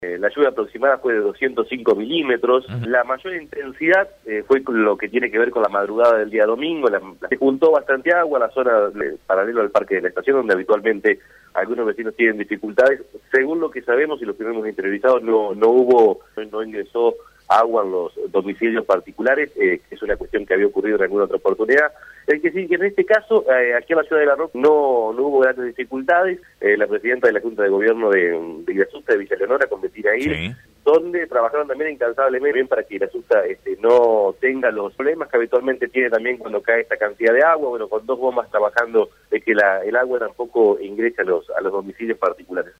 La lluvia aproximada fue de 205 milímetros. La mayor intensidad fue con lo que tiene que ver con la madrugada del día domingo. Se juntó bastante agua en la zona paralelo al Parque de la Estación, donde habitualmente algunos vecinos tienen dificultades. Según lo que sabemos y lo que hemos interiorizado, no ingresó agua en los domicilios particulares, es una cuestión que había ocurrido en alguna otra oportunidad. Es decir, que en este caso, aquí en la ciudad de La Roca no hubo grandes dificultades. La presidenta de la Junta de Gobierno de Irasusta, de Villa Leonora, con Bettina Aguirre, sí, donde trabajaron también incansablemente bien para que Irasusta no tenga los problemas que habitualmente tiene también cuando cae esta cantidad de agua. Bueno, con 2 bombas trabajando de que el agua tampoco ingrese a los domicilios particulares.